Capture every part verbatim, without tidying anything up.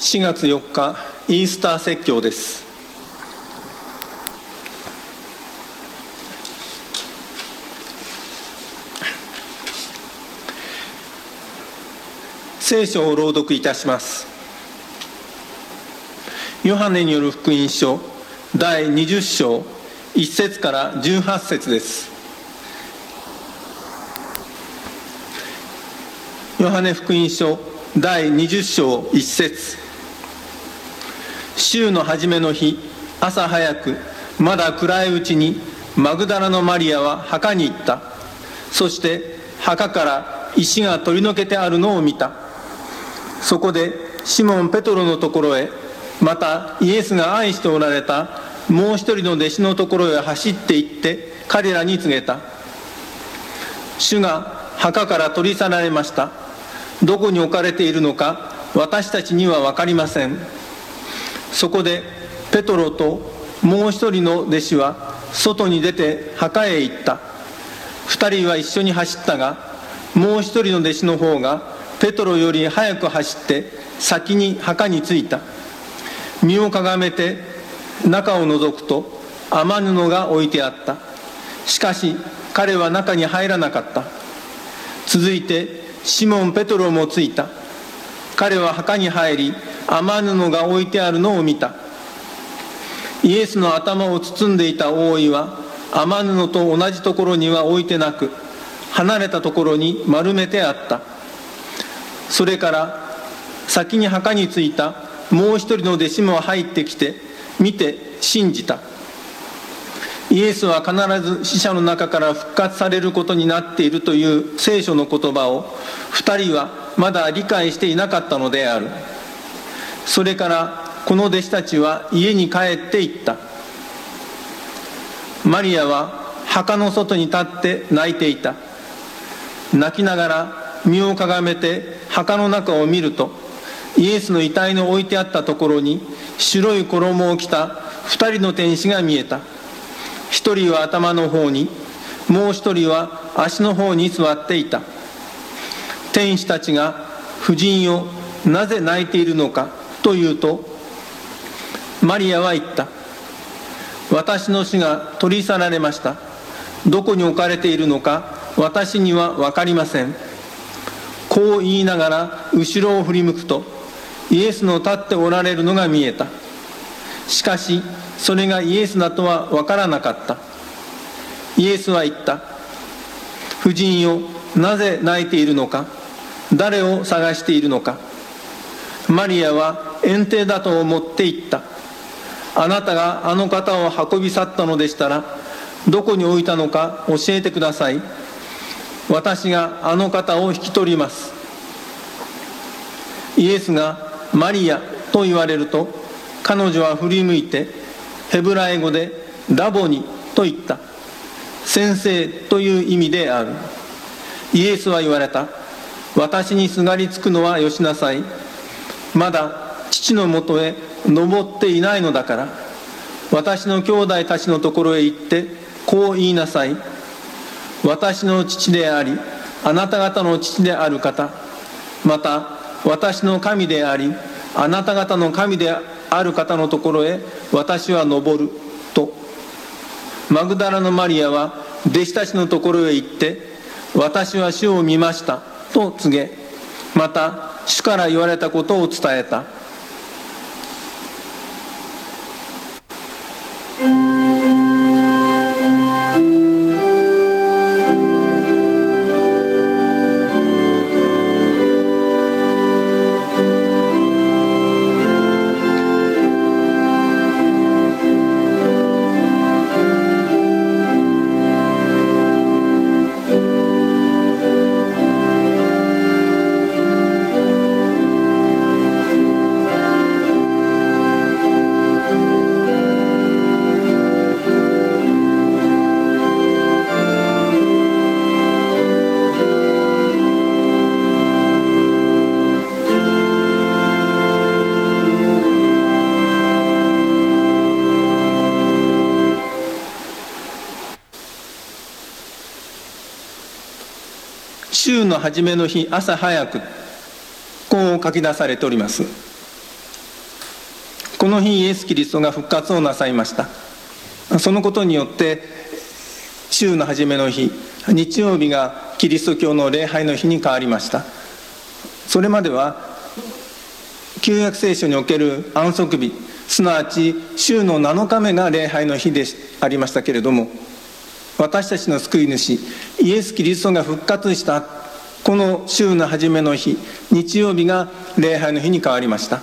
しがつよっか、イースター説教です。聖書を朗読いたします。ヨハネによる福音書だいにじゅっ章いっ節からじゅうはち節です。ヨハネ福音書だいにじゅっ章いっ節。週の初めの日、朝早く、まだ暗いうちにマグダラのマリアは墓に行った。そして墓から石が取り除けてあるのを見た。そこでシモン・ペトロのところへ、またイエスが愛しておられたもう一人の弟子のところへ走って行って彼らに告げた。主が墓から取り去られました。どこに置かれているのか私たちには分かりません。そこでペトロともう一人の弟子は外に出て墓へ行った。二人は一緒に走ったが、もう一人の弟子の方がペトロより早く走って先に墓に着いた。身をかがめて中を覗くと雨布が置いてあった。しかし彼は中に入らなかった。続いてシモン・ペトロも着いた。彼は墓に入り、雨布が置いてあるのを見た。イエスの頭を包んでいた覆いは雨布と同じところには置いてなく、離れたところに丸めてあった。それから先に墓に着いたもう一人の弟子も入ってきて見て信じた。イエスは必ず死者の中から復活されることになっているという聖書の言葉を二人はまだ理解していなかったのである。それからこの弟子たちは家に帰って行った。マリアは墓の外に立って泣いていた。泣きながら身をかがめて墓の中を見ると、イエスの遺体の置いてあったところに白い衣を着た二人の天使が見えた。一人は頭の方に、もう一人は足の方に座っていた。天使たちが、夫人よ、なぜ泣いているのかというと、マリアは言った。私の死が取り去られました。どこに置かれているのか私には分かりません。こう言いながら後ろを振り向くと、イエスの立っておられるのが見えた。しかしそれがイエスだとは分からなかった。イエスは言った。夫人よ、なぜ泣いているのか、誰を探しているのか。マリアは園庭だと思って言った。あなたがあの方を運び去ったのでしたら、どこに置いたのか教えてください。私があの方を引き取ります。イエスがマリアと言われると、彼女は振り向いてヘブライ語でラボニと言った。先生という意味である。イエスは言われた。私にすがりつくのはよしなさい。まだ父のもとへ登っていないのだから。私の兄弟たちのところへ行ってこう言いなさい。私の父でありあなた方の父である方、また私の神でありあなた方の神である方のところへ私は登ると。マグダラのマリアは弟子たちのところへ行って、私は主を見ましたと告げ、また主から言われたことを伝えた。週の初めの日、朝早く、こう書き出されております。 この日イエス・キリストが復活をなさいました。そのことによって週の初めの日、日曜日がキリスト教の礼拝の日に変わりました。それまでは旧約聖書における安息日、すなわち週のなのかめが礼拝の日でありましたけれども、私たちの救い主イエス・キリストが復活したこの週の初めの日、日曜日が礼拝の日に変わりました。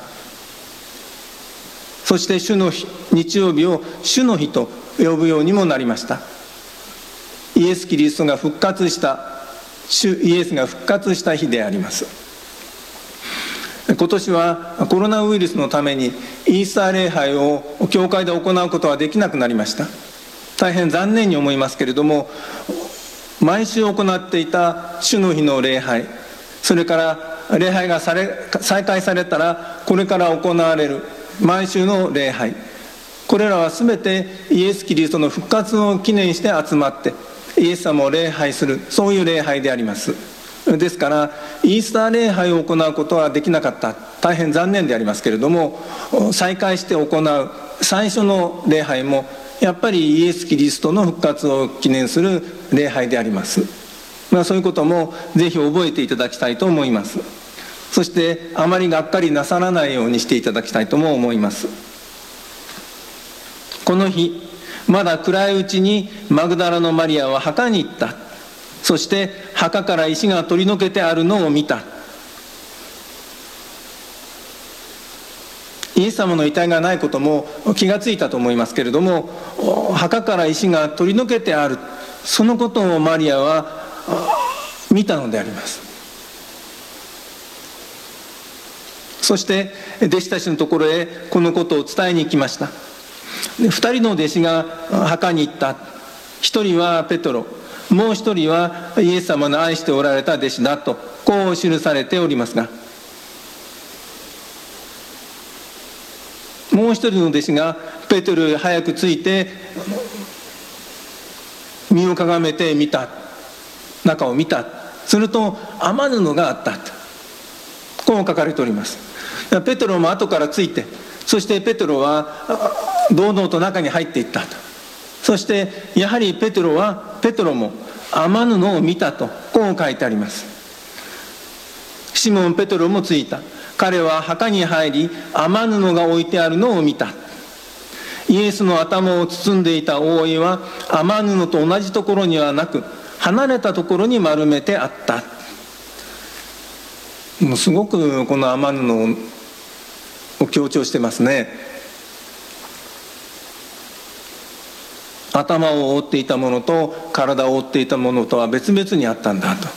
そして主の日、日曜日を主の日と呼ぶようにもなりました。イエス・キリストが復活した主イエスが復活した日であります。今年はコロナウイルスのためにイースター礼拝を教会で行うことはできなくなりました。大変残念に思いますけれども、毎週行っていた主の日の礼拝、それから礼拝がされ再開されたらこれから行われる毎週の礼拝、これらは全てイエス・キリストの復活を記念して集まってイエス様を礼拝する、そういう礼拝であります。ですからイースター礼拝を行うことはできなかった、大変残念でありますけれども、再開して行う最初の礼拝もやっぱりイエス・キリストの復活を記念する礼拝であります。まあ、そういうこともぜひ覚えていただきたいと思います。そしてあまりがっかりなさらないようにしていただきたいとも思います。この日まだ暗いうちにマグダラのマリアは墓に行った。そして墓から石が取り除けてあるのを見た。イエス様の遺体がないことも気がついたと思いますけれども、墓から石が取り除けてある、そのことをマリアは見たのであります。そして弟子たちのところへこのことを伝えに行きました。で二人の弟子が墓に行った。一人はペトロ、もう一人はイエス様の愛しておられた弟子だとこう記されておりますが、もう一人の弟子がペテロへ早く着いて身をかがめて見た、中を見た。すると雨布があった、こう書かれております。ペテロも後から着いて、そしてペテロは堂々と中に入っていったと。そしてやはりペテロはペテロも雨布を見たとこう書いてあります。シモン・ペテロも着いた。彼は墓に入り雨布が置いてあるのを見た。イエスの頭を包んでいた覆いは雨布と同じところにはなく離れたところに丸めてあった。もうすごくこの雨布を強調してますね。頭を覆っていたものと体を覆っていたものとは別々にあったんだと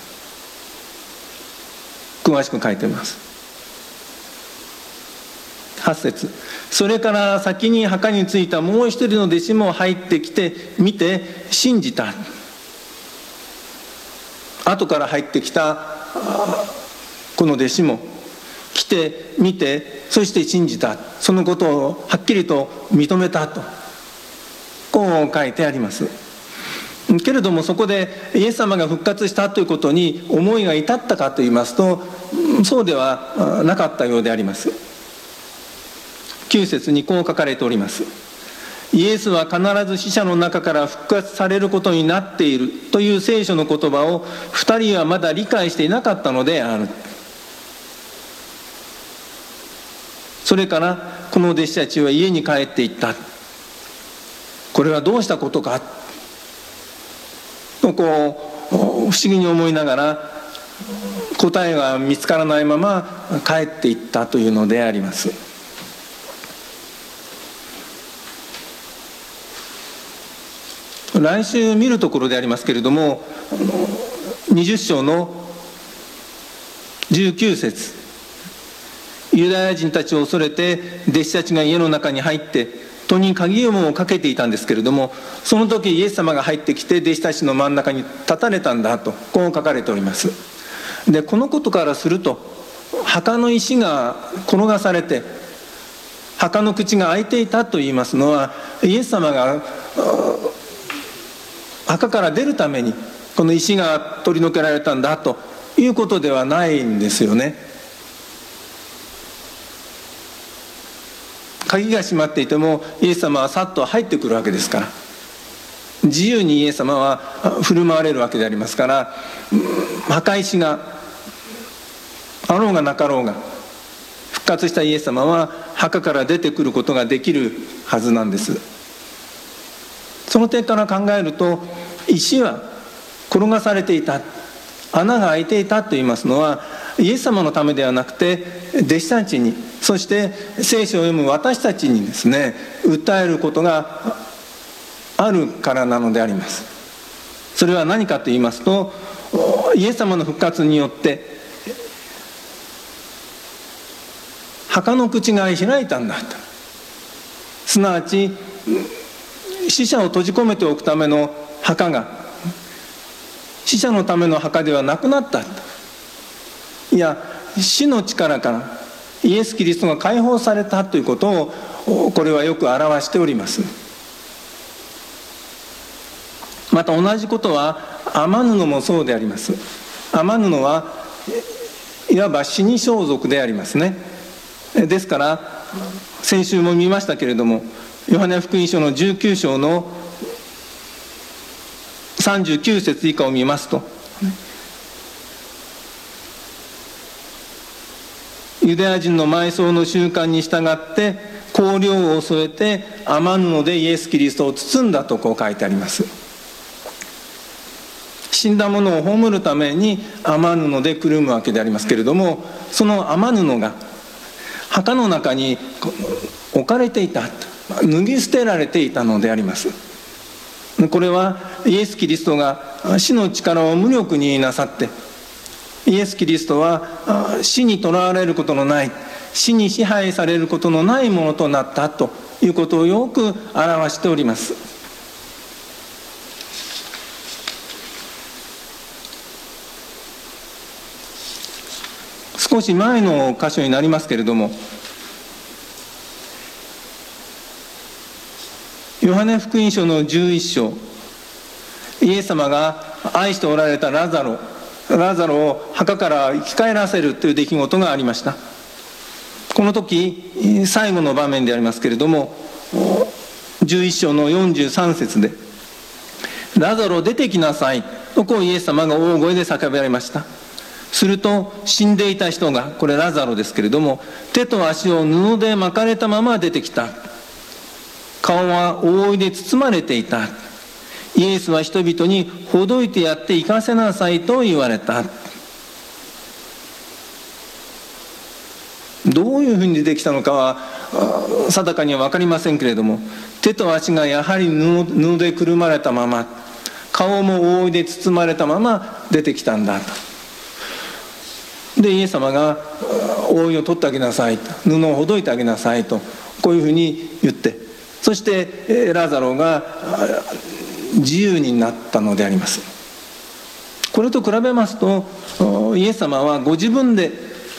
詳しく書いています。はち節、それから先に墓に着いたもう一人の弟子も入ってきて見て信じた。後から入ってきたこの弟子も来て見て、そして信じた。そのことをはっきりと認めたとこう書いてあります。けれどもそこでイエス様が復活したということに思いが至ったかといいますと、そうではなかったようであります。きゅう節にこう書かれております。イエスは必ず死者の中から復活されることになっているという聖書の言葉を二人はまだ理解していなかったのである。それからこの弟子たちは家に帰っていった。これはどうしたことかとこう不思議に思いながら答えが見つからないまま帰っていったというのであります。来週見るところでありますけれども、にじゅっ章のじゅうきゅう節、ユダヤ人たちを恐れて弟子たちが家の中に入って戸に鍵をかけていたんですけれども、その時イエス様が入ってきて弟子たちの真ん中に立たれたんだとこう書かれております。でこのことからすると、墓の石が転がされて墓の口が開いていたといいますのは、イエス様が墓から出るためにこの石が取り除けられたんだということではないんですよね。 鍵が閉まっていてもイエス様はさっと入ってくるわけですから、自由にイエス様は振る舞われるわけでありますから、墓石があろうがなかろうが復活したイエス様は墓から出てくることができるはずなんです。その点から考えると、石は転がされていた、穴が開いていたと言いますのは、イエス様のためではなくて弟子たちに、そして聖書を読む私たちにですね、訴えることがあるからなのであります。それは何かと言いますと、イエス様の復活によって墓の口が開いたんだと、すなわち死者を閉じ込めておくための墓が死者のための墓ではなくなった。いや、死の力からイエス・キリストが解放されたということを、これはよく表しております。また同じことは雨布もそうであります。雨布はいわば死に装束でありますね。ですから先週も見ましたけれども、ヨハネ福音書のじゅうきゅう章のさんじゅうきゅう節以下を見ますと、ユダヤ人の埋葬の習慣に従って香料を添えて雨布でイエス・キリストを包んだとこう書いてあります。死んだものを葬るために雨布でくるむわけでありますけれども、その雨布が墓の中に置かれていた、脱ぎ捨てられていたのであります。これはイエス・キリストが死の力を無力になさって、イエス・キリストは死にとらわれることのない、死に支配されることのないものとなったということをよく表しております。少し前の箇所になりますけれども、ヨハネ福音書のじゅういっ章、イエス様が愛しておられたラザロラザロを墓から生き返らせるという出来事がありました。この時最後の場面でありますけれども、じゅういっ章のよんじゅうさん節で、ラザロ出てきなさいとこうイエス様が大声で叫ばれました。すると死んでいた人が、これラザロですけれども、手と足を布で巻かれたまま出てきた。顔は覆いで包まれていた。イエスは人々にほどいてやって行かせなさいと言われた。どういうふうに出てきたのかは定かには分かりませんけれども、手と足がやはり 布, 布でくるまれたまま、顔も覆いで包まれたまま出てきたんだと。でイエス様が覆いを取ってあげなさいと、布をほどいてあげなさいと、こういうふうに言って、そしてラザロが自由になったのであります。これと比べますと、イエス様はご自分で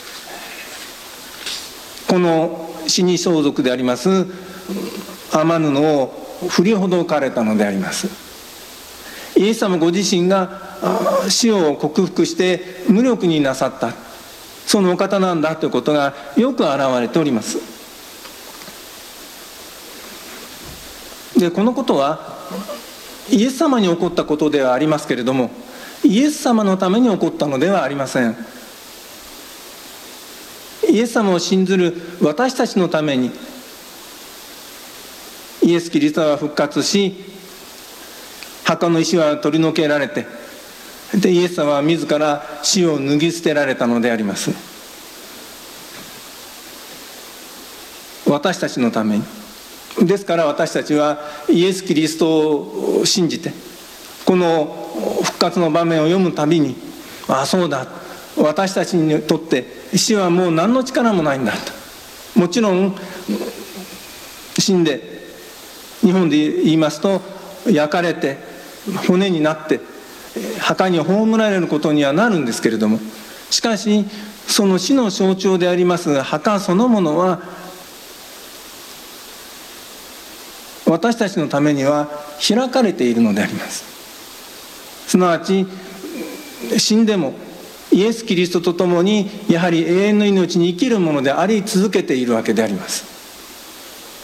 この死に装束であります雨布を振りほどかれたのであります。イエス様ご自身が死を克服して無力になさった、そのお方なんだということがよく表れております。でこのことはイエス様に起こったことではありますけれども、イエス様のために起こったのではありません。イエス様を信ずる私たちのためにイエス・キリストは復活し、墓の石は取り除けられて、でイエス様は自ら死を脱ぎ捨てられたのであります。私たちのために。ですから私たちはイエス・キリストを信じて、この復活の場面を読むたびに、ああそうだ、私たちにとって死はもう何の力もないんだと。もちろん死んで、日本で言いますと焼かれて骨になって墓に葬られることにはなるんですけれども、しかしその死の象徴であります墓そのものは私たちのためには開かれているのであります。すなわち死んでもイエス・キリストと共にやはり永遠の命に生きるものであり続けているわけであります。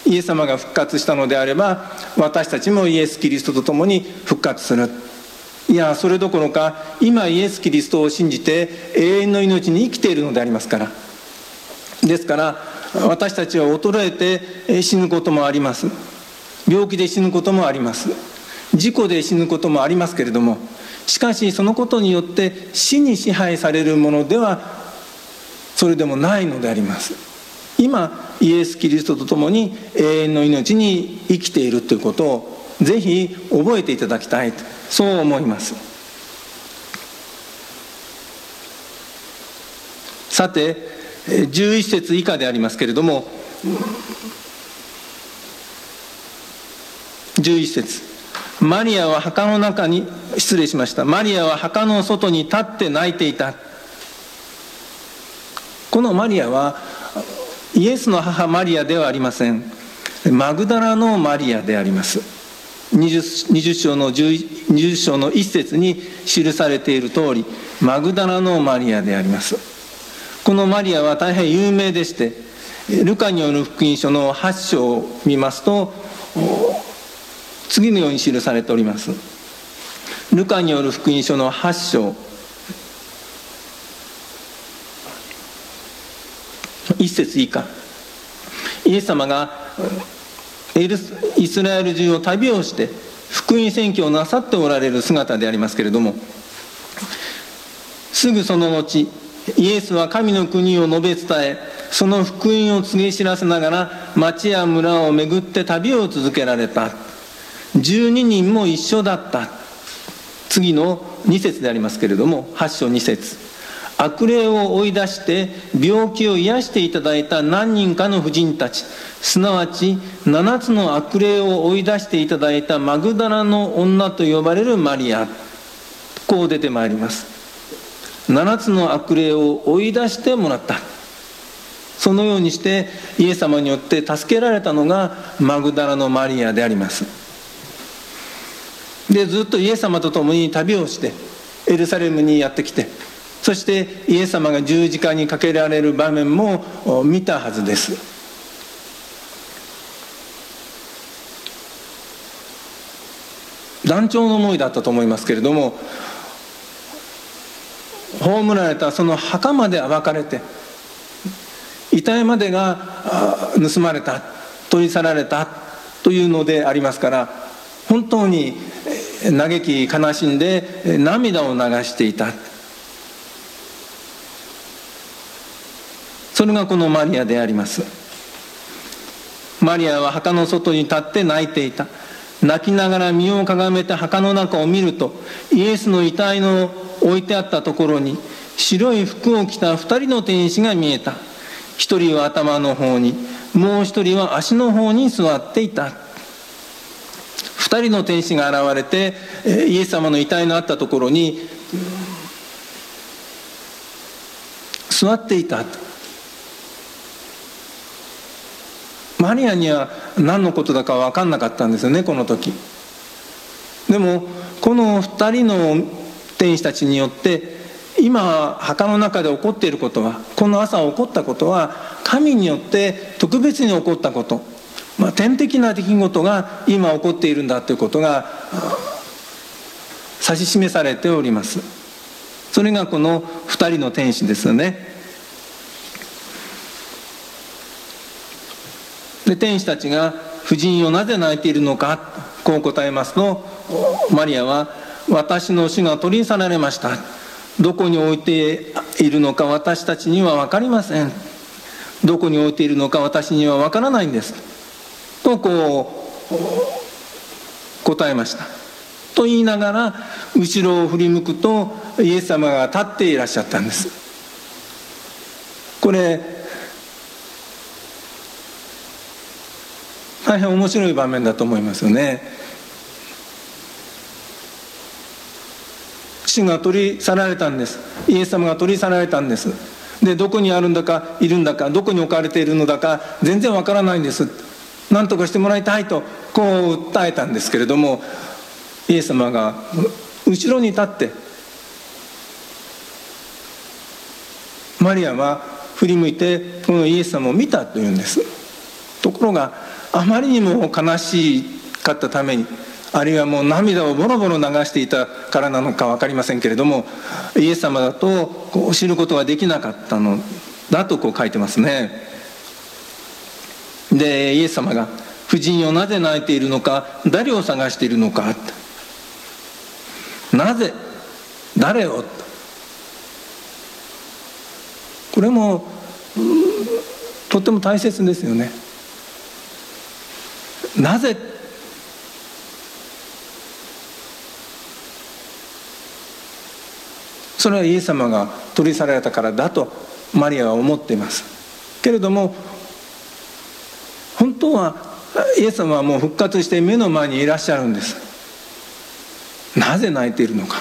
イエス様が復活したのであれば、私たちもイエス・キリストと共に復活する。いや、それどころか今イエス・キリストを信じて永遠の命に生きているのでありますから。ですから私たちは衰えて死ぬこともあります。病気で死ぬこともあります。事故で死ぬこともありますけれども、しかしそのことによって死に支配されるものではそれでもないのであります。今イエス・キリストと共に永遠の命に生きているということをぜひ覚えていただきたい、そう思います。さてじゅういち節以下でありますけれども、じゅういち節、マリアは墓の中に失礼しましたマリアは墓の外に立って泣いていた。このマリアはイエスの母マリアではありません。マグダラのマリアであります。にじゅう章のにじゅう章の一節に記されている通り、マグダラのマリアであります。このマリアは大変有名でして、ルカによる福音書のはち章を見ますと次のように記されております。ルカによる福音書のはち章一節以下、イエス様がイスラエル中を旅をして福音宣教をなさっておられる姿でありますけれども、すぐその後イエスは神の国を述べ伝え、その福音を告げ知らせながら町や村を巡って旅を続けられた。じゅうににんも一緒だった。次のに節でありますけれども、はち章に節、悪霊を追い出して病気を癒していただいた何人かの婦人たち、すなわちななつの悪霊を追い出していただいたマグダラの女と呼ばれるマリア、こう出てまいります。ななつの悪霊を追い出してもらった。そのようにしてイエス様によって助けられたのがマグダラのマリアであります。でずっとイエス様と共に旅をしてエルサレムにやってきて、そしてイエス様が十字架にかけられる場面も見たはずです。断腸の思いだったと思いますけれども、葬られたその墓まで暴かれて、遺体までが盗まれた、取り去られたというのでありますから、本当に嘆き悲しんで涙を流していた。それがこのマリアであります。マリアは墓の外に立って泣いていた。泣きながら身をかがめて墓の中を見ると、イエスの遺体の置いてあったところに白い服を着た二人の天使が見えた。一人は頭の方に、もう一人は足の方に座っていた。二人の天使が現れてイエス様の遺体のあったところに座っていた。マリアには何のことだか分かんなかったんですよね、この時。でもこの二人の天使たちによって今墓の中で起こっていることは、この朝起こったことは神によって特別に起こったこと、まあ、天的な出来事が今起こっているんだということが指し示されております。それがこの二人の天使ですよね。で天使たちが婦人をなぜ泣いているのか、こう答えますと、マリアは私の主が取り去られました。どこに置いているのか私たちには分かりません。どこに置いているのか私には分からないんですとこう答えましたと言いながら、後ろを振り向くとイエス様が立っていらっしゃったんです。これ大変面白い場面だと思いますよね。主が取り去られたんです。イエス様が取り去られたんです。でどこにあるんだかいるんだか、どこに置かれているのだか全然わからないんです。何とかしてもらいたいとこう訴えたんですけれども、イエス様が後ろに立ってマリアは振り向いてこのイエス様を見たというんです。ところがあまりにも悲しかったために、あるいはもう涙をボロボロ流していたからなのか分かりませんけれども、イエス様だとこう知ることができなかったのだとこう書いてますね。で、イエス様が婦人よなぜ泣いているのか、誰を探しているのか、なぜ誰を、これもとっても大切ですよね。なぜ、それはイエス様が取り去られたからだとマリアは思っていますけれども、本当はイエス様はもう復活して目の前にいらっしゃるんです。なぜ泣いているのか、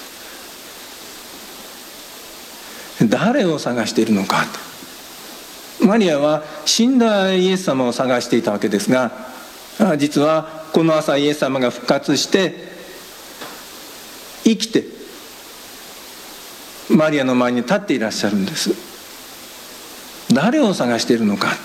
誰を探しているのか。マリアは死んだイエス様を探していたわけですが、実はこの朝イエス様が復活して生きてマリアの前に立っていらっしゃるんです。誰を探しているのか。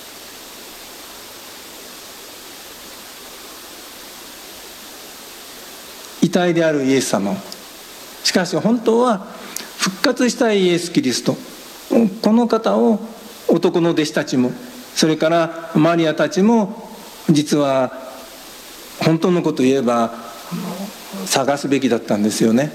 遺体であるイエス様を、しかし本当は復活したイエス・キリスト、この方を男の弟子たちも、それからマリアたちも実は本当のことを言えば探すべきだったんですよね。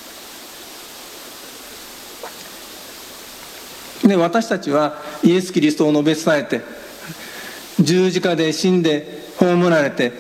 で、私たちはイエス・キリストを述べ伝えて、十字架で死んで葬られて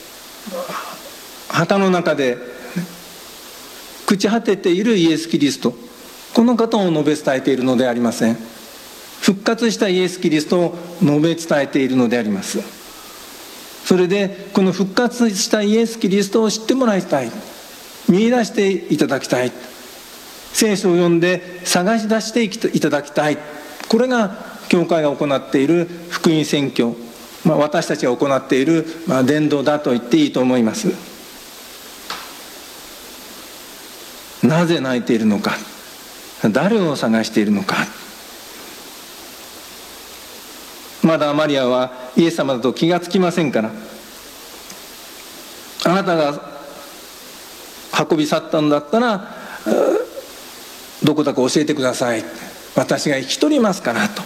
旗の中で朽ち果てているイエス・キリスト、この方を述べ伝えているのではありません。復活したイエス・キリストを述べ伝えているのであります。それでこの復活したイエス・キリストを知ってもらいたい、見出していただきたい、聖書を読んで探し出していただきたい、これが教会が行っている福音宣教、まあ、私たちが行っている伝道だと言っていいと思います。なぜ泣いているのか、誰を探しているのか。まだマリアはイエス様だと気がつきませんから、あなたが運び去ったんだったらどこだか教えてください、私が引き取りますからと、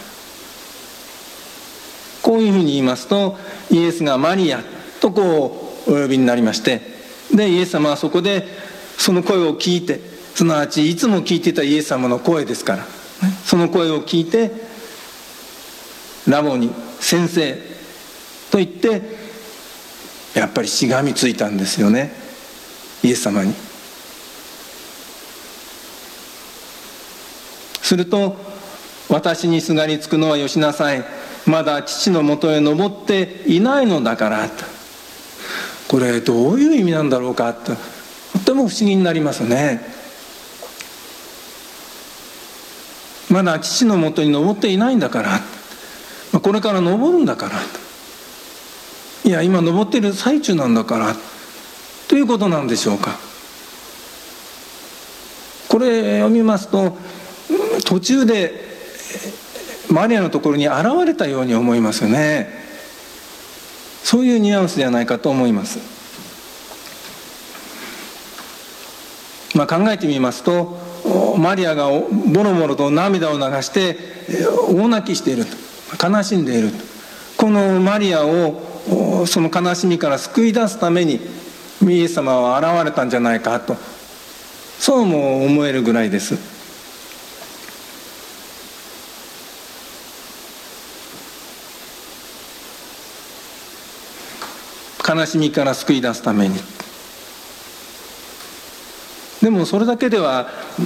こういうふうに言いますと、イエスがマリアとこうお呼びになりまして、でイエス様はそこでその声を聞いて、すなわちいつも聞いていたイエス様の声ですから、その声を聞いてラボに、先生と言ってやっぱりしがみついたんですよね、イエス様に。すると、私にすがりつくのはよしなさい、まだ父のもとへ登っていないのだからと。これどういう意味なんだろうかと、とても不思議になりますね。まだ父のもとに登っていないんだから、これから登るんだから、いや今登っている最中なんだからということなんでしょうか。これ読みますと、途中でマリアのところに現れたように思いますよね。そういうニュアンスではないかと思います。まあ、考えてみますと、マリアがボロボロと涙を流して大泣きしていると、悲しんでいると、このマリアをその悲しみから救い出すためにイエス様は現れたんじゃないかと、そうも思えるぐらいです。悲しみから救い出すために。でもそれだけでは、うん、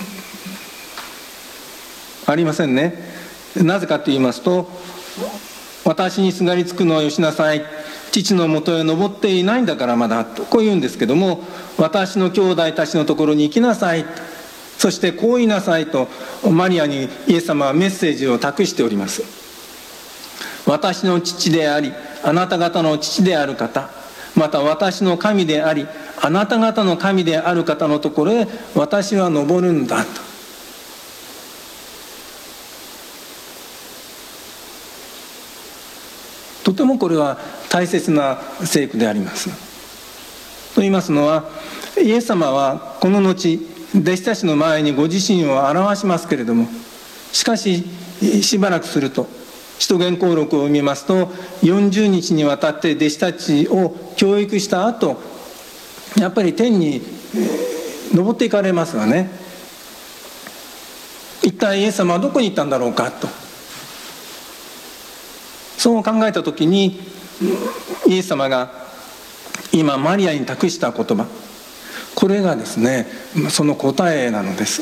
ありませんね。なぜかと言いますと、私にすがりつくのはよしなさい、父のもとへ登っていないんだからまだとこう言うんですけども、私の兄弟たちのところに行きなさい、そしてこう言いなさいとマリアにイエス様はメッセージを託しております。私の父でありあなた方の父である方、また私の神でありあなた方の神である方のところへ私は登るんだと。 とてもこれは大切な聖句であります。と言いますのは、イエス様はこの後弟子たちの前にご自身を表しますけれども、しかししばらくすると、使徒言行録を見ますと、よんじゅうにちにわたって弟子たちを教育した後、やっぱり天に登っていかれますがね、一体イエス様はどこに行ったんだろうかと、そう考えた時に、イエス様が今マリアに託した言葉、これがですね、その答えなのです。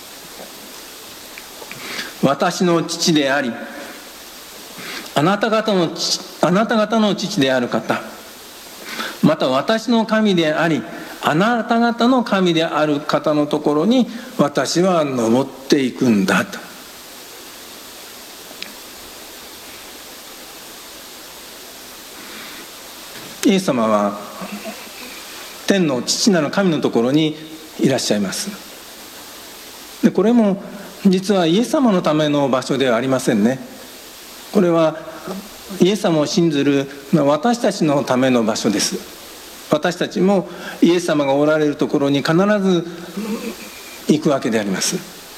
私の父であり、あなた方の父、あなた方の父である方、また私の神であり、あなた方の神である方のところに私は登っていくんだと。イエス様は天の父なる神のところにいらっしゃいます。でこれも実はイエス様のための場所ではありませんね。これはイエス様を信ずる私たちのための場所です。私たちもイエス様がおられるところに必ず行くわけであります。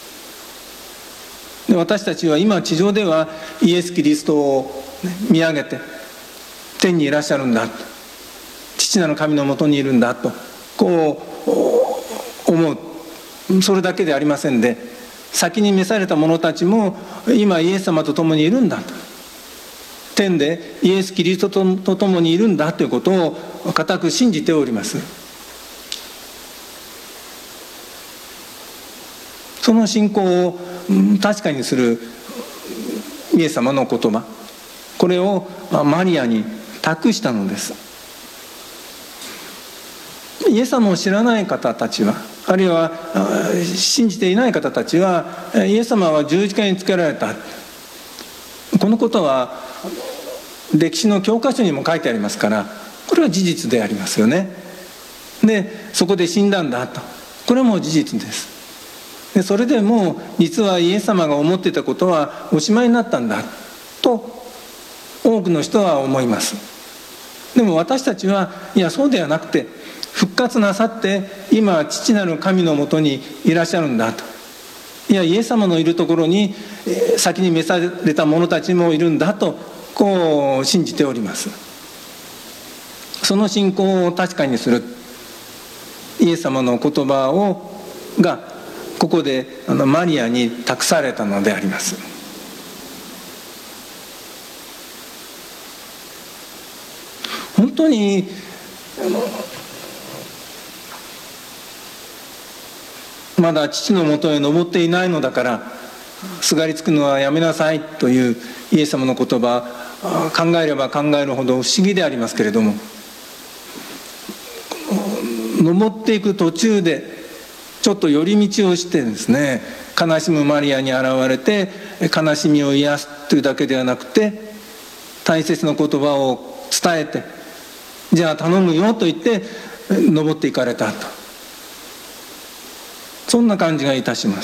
で私たちは今地上ではイエス・キリストを見上げて、天にいらっしゃるんだ、父なる神のもとにいるんだとこう思う、それだけでありませんで、先に召された者たちも今イエス様と共にいるんだと、天でイエス・キリストとと共にいるんだということを固く信じております。その信仰を確かにするイエス様の言葉、これをマリアに託したのです。イエス様を知らない方たちは、あるいは信じていない方たちは、イエス様は十字架につけられた、このことは歴史の教科書にも書いてありますから、これは事実でありますよね。でそこで死んだんだと、これも事実です。でそれでも実はイエス様が思っていたことはおしまいになったんだと多くの人は思います。でも私たちはいやそうではなくて、復活なさって今父なる神のもとにいらっしゃるんだと、いやイエス様のいるところに先に召された者たちもいるんだとこう信じております。その信仰を確かにするイエス様の言葉をがここであのマリアに託されたのであります。本当にまだ父のもとへ登っていないのだからすがりつくのはやめなさいというイエス様の言葉、考えれば考えるほど不思議でありますけれども、登っていく途中でちょっと寄り道をしてですね、悲しむマリアに現れて悲しみを癒すというだけではなくて、大切な言葉を伝えて、じゃあ頼むよと言って登っていかれたと、そんな感じがいたします。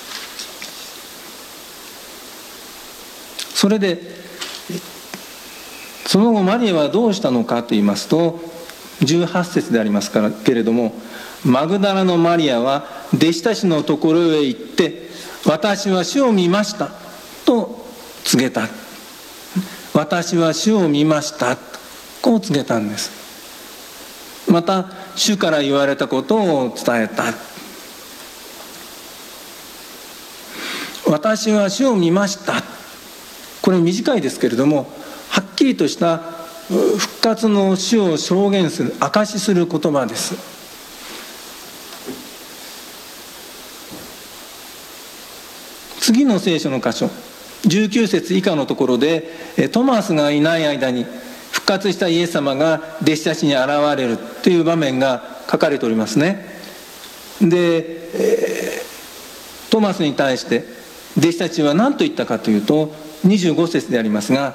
それでその後マリアはどうしたのかと言いますと、じゅうはち節でありますからけれども、マグダラのマリアは弟子たちのところへ行って、私は主を見ましたと告げた。私は主を見ましたとこう告げたんです。また主から言われたことを伝えた。私は主を見ました、これ短いですけれども、はっきりとした復活の主を証言する、証しする言葉です。次の聖書の箇所じゅうきゅう節以下のところで、トマスがいない間に復活したイエス様が弟子たちに現れるという場面が書かれておりますね。でトマスに対して弟子たちは何と言ったかというと、にじゅうご節でありますが、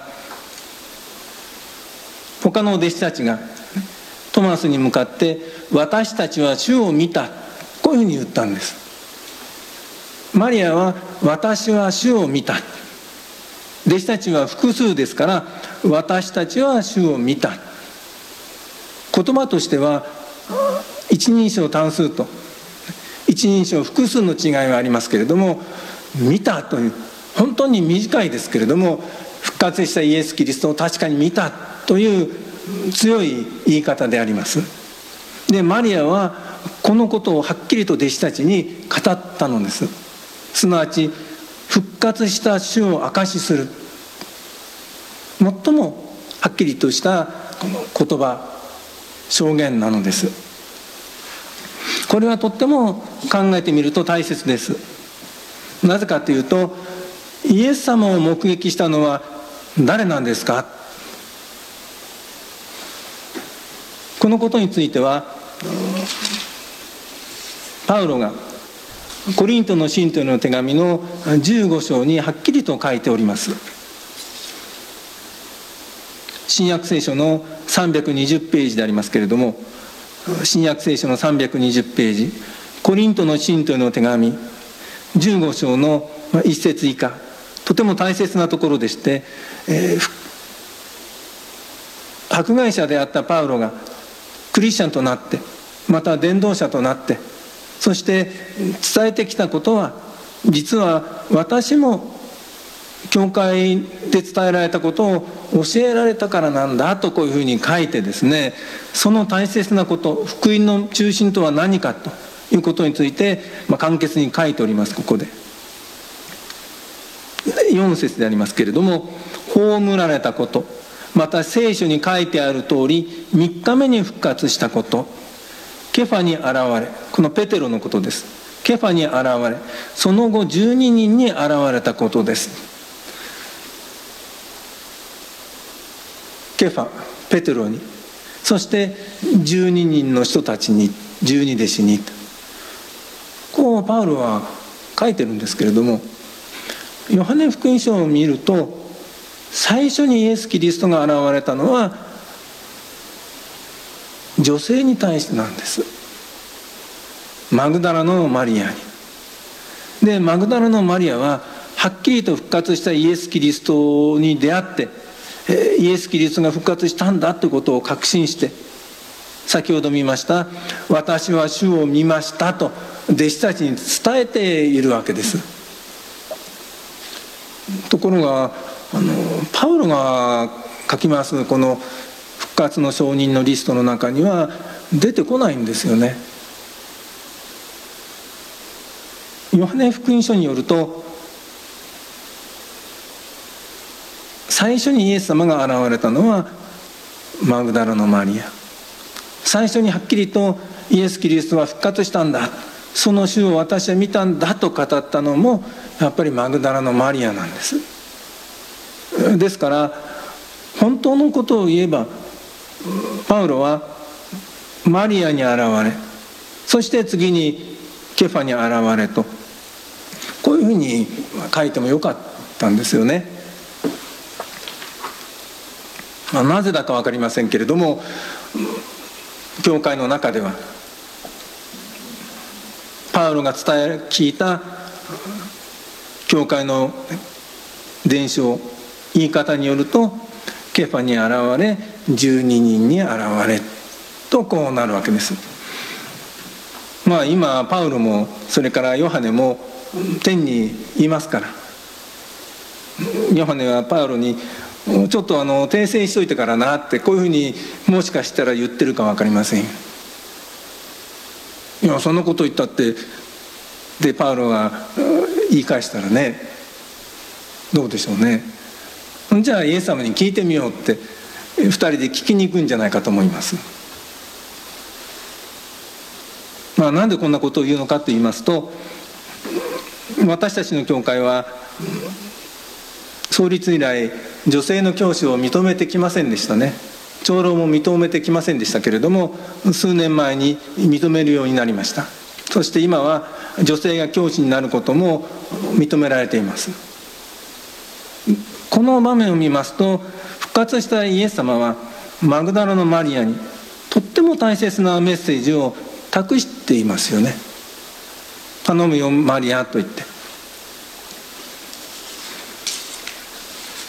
他の弟子たちがトマスに向かって私たちは主を見た、こういうふうに言ったんです。マリアは私は主を見た、 弟子たちは複数ですから、私たちは主を見た。言葉としては一人称単数と一人称複数の違いはありますけれども、見たという本当に短いですけれども、復活したイエス・キリストを確かに見たという強い言い方であります。でマリアはこのことをはっきりと弟子たちに語ったのです。すなわち復活した主を証しする、最もはっきりとしたこの言葉、証言なのです。これはとっても考えてみると大切です。なぜかというと、イエス様を目撃したのは誰なんですか。このことについてはパウロがコリントの信徒への手紙のじゅうご章にはっきりと書いております。新約聖書のさんびゃくにじゅうページでありますけれども、新約聖書のさんびゃくにじゅうページ、コリントの信徒への手紙じゅうご章のいっ節以下、とても大切なところでして、えー、迫害者であったパウロがクリスチャンとなって、また伝道者となって、そして伝えてきたことは、実は私も教会で伝えられたことを教えられたからなんだと、こういうふうに書いてですね、その大切なこと、福音の中心とは何かということについて、まあ、簡潔に書いております。ここでよん節でありますけれども、葬られたこと、また聖書に書いてある通りみっかめに復活したこと、ケファに現れ、このペテロのことです。ケファに現れ、その後じゅうににんに現れたことです。ケファ、ペテロに、そしてじゅうににんの人たちに、じゅうに弟子に、こうパウロは書いてるんですけれども、ヨハネ福音書を見ると、最初にイエス・キリストが現れたのは女性に対してなんです。マグダラのマリアに。でマグダラのマリアははっきりと復活したイエス・キリストに出会って、イエス・キリストが復活したんだということを確信して、先ほど見ました私は主を見ましたと弟子たちに伝えているわけです。ところがあのパウロが書きますこの復活の証人のリストの中には出てこないんですよね。ヨハネ福音書によると、最初にイエス様が現れたのはマグダラのマリア。最初にはっきりとイエス・キリストは復活したんだ、その主を私は見たんだと語ったのもやっぱりマグダラのマリアなんです。ですから本当のことを言えば、パウロはマリアに現れ、そして次にケファに現れと、こういうふうに書いてもよかったんですよね。まあ、なぜだか分かりませんけれども、教会の中ではパウロが伝え聞いた教会の伝承、言い方によると、ケファに現れじゅうににんに現れとこうなるわけです。まあ今パウロもそれからヨハネも天にいますから、ヨハネはパウロにちょっとあの訂正しといてからなって、こういうふうにもしかしたら言ってるか分かりません。いやそんなこと言ったってでパウロが言い返したらね、どうでしょうね。じゃあイエス様に聞いてみようってふたりで聞きに行くんじゃないかと思います。まあ、なんでこんなことを言うのかと言いますと、私たちの教会は創立以来女性の教師を認めてきませんでしたね。長老も認めてきませんでしたけれども、数年前に認めるようになりました。そして今は女性が教師になることも認められています。この場面を見ますと、復活したイエス様はマグダラのマリアにとっても大切なメッセージを託していますよね。頼むよマリアと言って、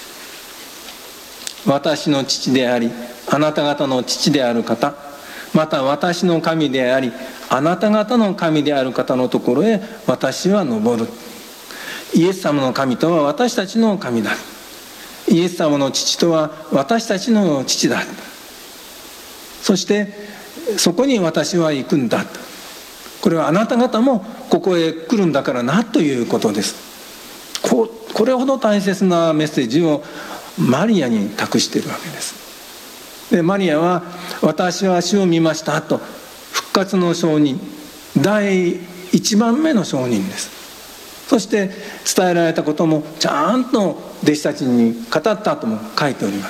私の父でありあなた方の父である方、また私の神でありあなた方の神である方のところへ私は登る。イエス様の神とは私たちの神だ。イエス様の父とは私たちの父だ。そしてそこに私は行くんだ。これはあなた方もここへ来るんだからなということです。ここれほど大切なメッセージをマリアに託しているわけです。でマリアは私は主を見ましたと復活の証人、第一番目の証人です。そして伝えられたこともちゃんと弟子たちに語ったとも書いております。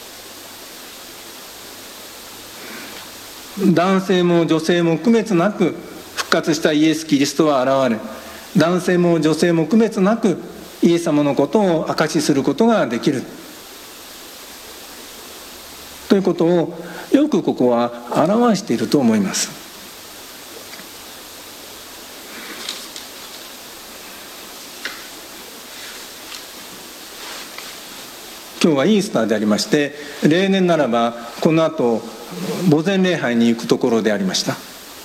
男性も女性も区別なく復活したイエス・キリストは現れ、男性も女性も区別なくイエス様のことを証しすることができるということをよくここは表していると思います。今日はイースターでありまして、例年ならばこの後墓前礼拝に行くところでありました。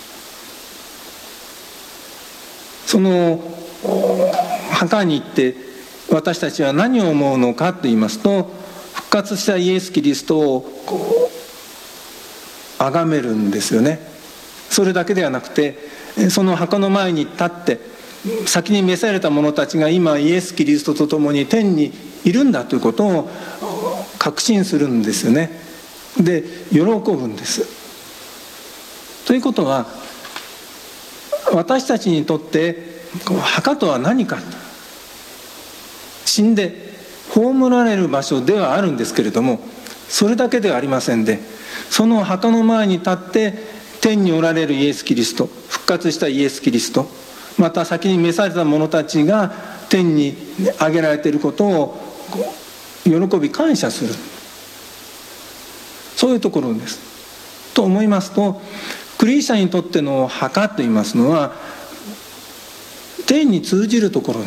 その墓に行って私たちは何を思うのかといいますと、復活したイエス・キリストを崇めるんですよね。それだけではなくて、その墓の前に立って先に召された者たちが今イエス・キリストと共に天にいるんだということを確信するんですよね。で喜ぶんです。ということは私たちにとって墓とは何か、死んで葬られる場所ではあるんですけれども、それだけではありませんで、その墓の前に立って天におられるイエス・キリスト、復活したイエス・キリスト、また先に召された者たちが天に上げられていることを喜び感謝する、そういうところです。と思いますと、クリスチャンにとっての墓といいますのは天に通じるところです。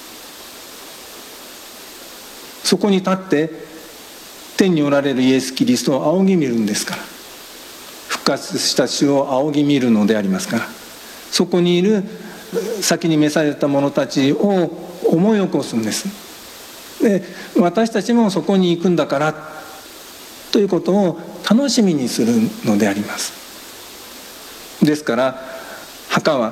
そこに立って天におられるイエス・キリストを仰ぎ見るんですから、復活した主を仰ぎ見るのでありますから、そこにいる先に召された者たちを思い起こすんです。で私たちもそこに行くんだからということを楽しみにするのであります。ですから墓は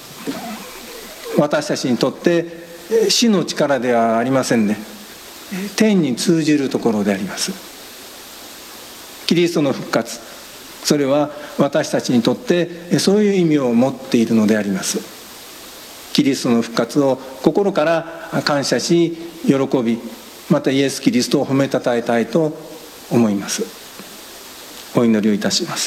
私たちにとって死の力ではありませんね。天に通じるところであります。キリストの復活、それは私たちにとってそういう意味を持っているのであります。キリストの復活を心から感謝し喜び、またイエス・キリストを褒めたたえたいと思います。お祈りをいたします。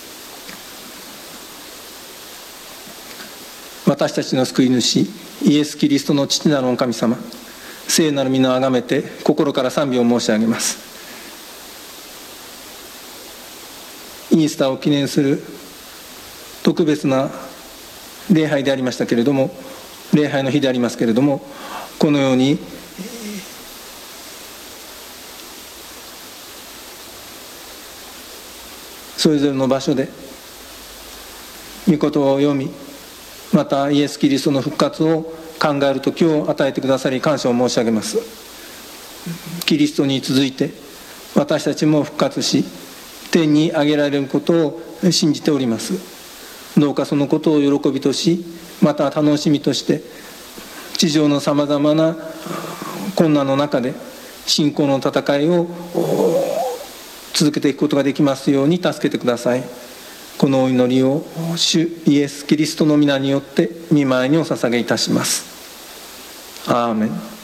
私たちの救い主イエス・キリストの父なるお神様、聖なる皆をあがめて心から賛美を申し上げます。イースターを記念する特別な礼拝でありましたけれども、礼拝の日でありますけれども、このようにそれぞれの場所で御言葉を読み、またイエス・キリストの復活を考える時を与えてくださり感謝を申し上げます。キリストに続いて私たちも復活し天に上げられることを信じております。どうかそのことを喜びとし、また楽しみとして地上のさまざまな困難の中で信仰の戦いを続けていくことができますように助けてください。このお祈りを主イエス・キリストの皆によって御前にお捧げいたします。アーメン。